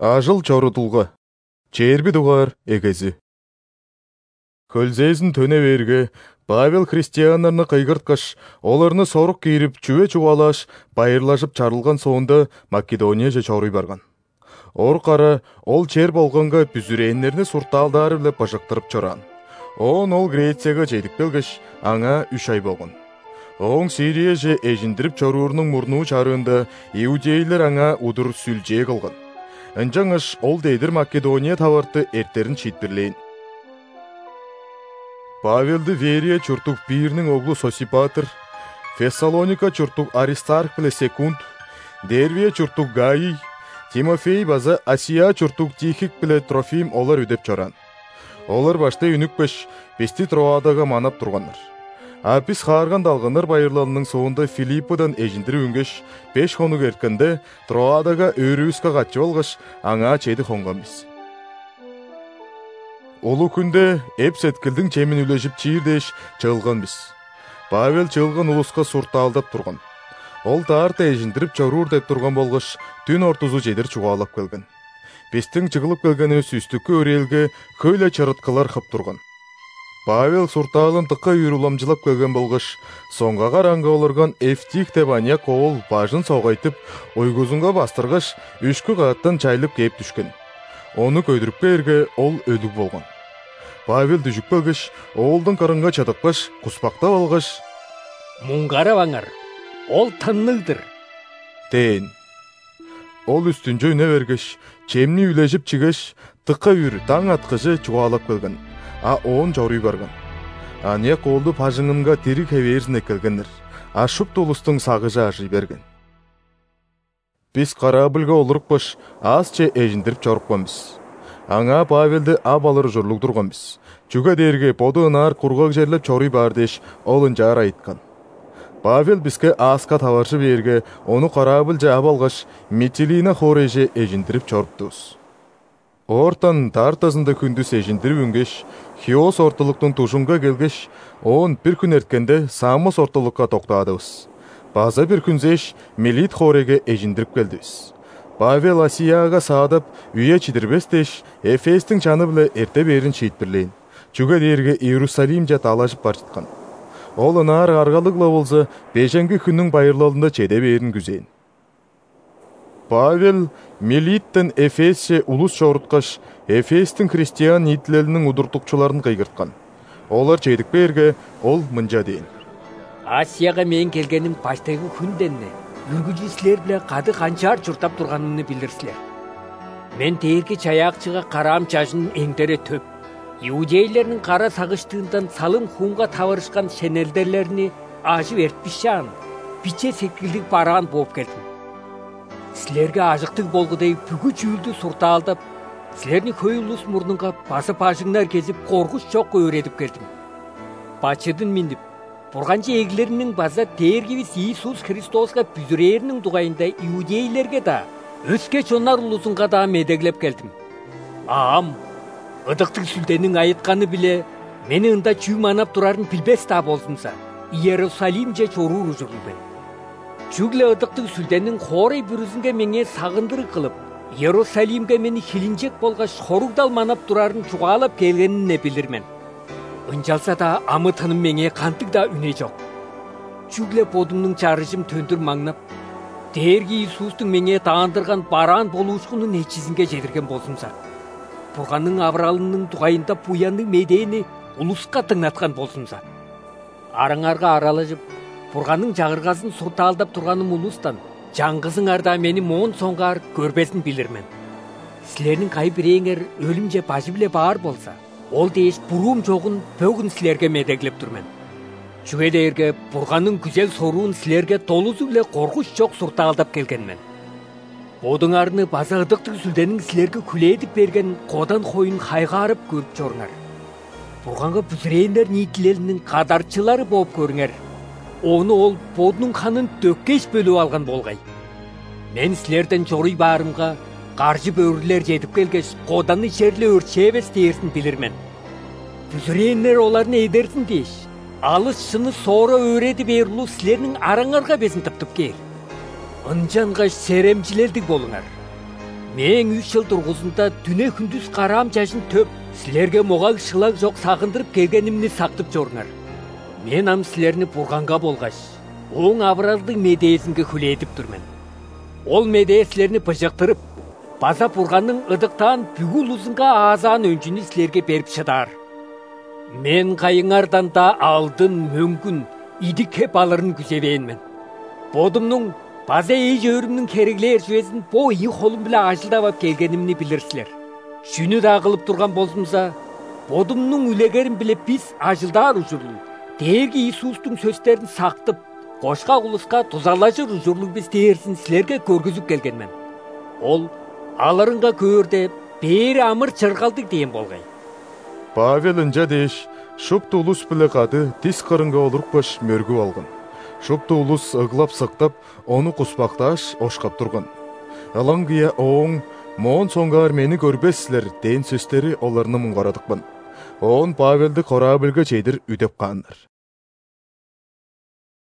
Ажыл чорутулга. Черби дугар эгези. Көлзесін төне берге, Павел христианларны кыйгырткаш, оларны сорук кийирип, чүве чугалаш, байырлашып чарылган соонда Македонияже чорый барган. Ор кара, ол чер болгонга бүзүрэннерни суртаалдаары биле бажыктырып чоран. Ол Грецияга жетип келгеш, аңа 3 ай болгон. Оң Сирияже эжиндирип чоруурунун мурнуу чарыында иудейлер аңа удур сүлжээ кылган. Анжаңыш ол дейдир Македония табарты эртерин читбирлейин. Павелді Верия чуртук Пирнің оглу Сосипатр, Фессалоника чуртук Аристарх биле Секунд, Дервия чуртук Гаий, Тимофей база Асия чуртук Тихик биле Трофим олар үдеп чоран. Олар башта үнүкпеш, бести Троадага манап тургандар. Апис харган далгандар байырланының соонда Филипподан эжиндирип үнгеш, 5 хонук эрткенде Троадага өрүүскө катчы болгош, аңа чеди хонгонбиз. Олу күнде Эпсеткилдин чемин үлежип чийирдеш чыгылганбыз. Павел чыгылган улуска суртаалдап турган. Ол таарта эжиндирип чоруур деп турган болгош, түн ортузу жедир чугаалап келген. Биздин чыгылып келгенибиз үстүккө өрелге көйлө чарыткалар кып турган. Павел суртаалын тыкка үйрүламжылап келген болгош, соңга караңга олоргон Эфтих деп аньяк оол бажын согайтып, ойгузунга бастыргаш, үшкү кааттан чайлып кээп түшкөн. Оны көйдүрүп берге ол өлүк болгон. Павел дүжүп келгеш, оолдун карынга чатыкпаш, куспакта алгаш, «Муңгарабаңар, ол тынныгдыр» дейин. Ол үстүнчө үне бергеш, чемни үлежип чигеш, тыкка үйрү таң аткыжы чугаалап келген, оон жоруй барган. Аньяк оолду пажыңынга тирик хеберсине келгендер, шуп тулустун сагыжы ажый берген. Biz корабльга олурукпаш, азче эжиндирип чорупканбыз. Аңа Павелди абалыр жорлук турганбыз. Чуга дерге поду ынаар кургак жерлеп чоруй бар деш, ол ынжаар айткан. Павел бизге ааска табарчы берге, ону корабль жаап алгаш, Митилина хореже эжиндирип чоруптубуз. Ортан тартасында күндүз эжиндирип үнгеш, Хиос ортолуктун тушунга келгеш, оон бир күн эрткенде Самос ортолукка токтадыбыз. База bir күнзеш Мелит хореге эжиндирип келдибиз. Павел Асияга саадап, үйе чидирбес деш, Эфестин чаны биле эрте берин чийтбирлейин. Чуга дерге Иерусалим жат алажып бар жаткан. Ол ынаар аргалыгла болса, бешенги күннүн байырлалында чеде берин күзейин. Павел Мелиттен Эфесче улус чоруткаш, Эфестин христиан нитлелинин удуртукчуларын кыйгырткан. Олар чедик берге, ол мынжа дейин. Асияга мен келгеним баштагы күнденне үргүчү силер биле кады канчаар чуртап турганымды билирсилер. Мен тээрги чаякчыга караам чашынын эңдере төп, иудейлердин кара сагыштыгындан салым хунга табырышкан шенелдерлерини ажып эртпишан, биче секилдик бараан болуп келдим. Силерге ажыктык болгудей бүгү чүүлдү суртаалдап, силерни көй улус мурнунга басып ажыңдар кезип коркуч чокко өредип келдим. Бачыдын минип, Бурганчы эгилеринин база тээргибиз Иисус Христоска бүзүрээринин дугайында иудейлерге да, өскө чонар улусунга да медеглеп келдим. Аам, ыдыктык сүлденин айытканы биле, мени ында чүй манап турарын билбес да болсунса, Иерусалимже чоруур жүрүлбен. Чүгле ыдыктык сүлденин хорой бүрүзүнгө меңе сагындырык кылып, Иерусалимге мени хилинжек болгоч хоругдал манап турарын чугаалап келгенине билирмен. Ынжалса да амытыным меңе кантык да үне жок. Чүгле бодумдун чарыжым төндүр маңнап, дээрги Иисустун меңе таандырган бараан болуушкунун нечизинге жетирген болсунса, Бурганын абралынын дугайында буянын медени улуска тыңнаткан болсунса, араңарга аралашып, Бурганын жагыргасын суртаалдап турганым улустан, жаңгызыңар да мени моон соңгаар көрбесин билирмен. Силердин кай бирээңер өлүм же бажы биле баар болса, ол дейш бурум жогун бөгүн силерге медеглеп турмен. Чүге дээрге Бурганын күзел соруун силерге толусу биле коркуч жок суртаалдап келгенмен. Бодуңарны база ыдыктык сүлденин силерге күлээдип берген кодан коюн хайгаарып көрүп чоруңар. Бурганга бүзүрээндер нийтилелинин кадарчылары болуп көрүңөр. Ону ол бодунун канын дөккеш бөлүп алган болгай. Мен силерден жоруй баарымга каржы бөрүлөр жетип келгеш, коданы шерле өрчебес дээрсин билирмен. Бүзүрээндер оларны эдерсин дейш. Алыс шыны соора өреди берулу силернин араңарга безин тыптып кел. Ынжанга серемчилердик болуңар. Мен 3 жыл тургузунда түнө күндүз карам жашын төп, силерге мога ышылак жок сагындырып келгенимни сактып жорунар. Мен ам силерни бурганга болгаш, оң абыралдын медээсинге хүлээдип турмун. Ол медээ силерни быжыктырып, база бурганның ыдыктан бүгүл узунга аазаан өнчүнү силерге берип шыдар. Мен кайыңардан да алдын мөңгүн идик кеп алырын күзебээнмен. Бодумнун база жөөрүмнүн кереглер жүйесин бо и колум биле ажылдап келгенимни билирсилер. Шүнү да кылып турган болсумса, бодумнун үлегерин биле биз ажылдаар ужурлуу Дээрги Иисустун сөздөрүн сактып, кошкак улуска тузалашыр ужурлуу биз дээрсин силерге көргүзүп келгенмен. Ол аларынга көөрдө бери амыр чыргалдык деген болгай. Павел ынжа деш, шупту улус биле кады тис кырынга олурукпаш мөргүп алган. Шупту улус ыглап сыктап, ону куспакташ ошкап турган. Алаңгыя оң, моон соңгаар мени көрбессилер ден сөздери оларны муңгарадыкмын. Он Павелди корабльга чейдир үдеп каандар.